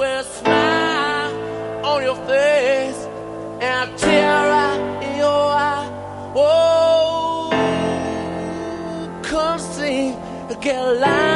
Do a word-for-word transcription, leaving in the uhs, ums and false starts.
with a smile on your face and a tear in your eye. Oh, come sing, get a line.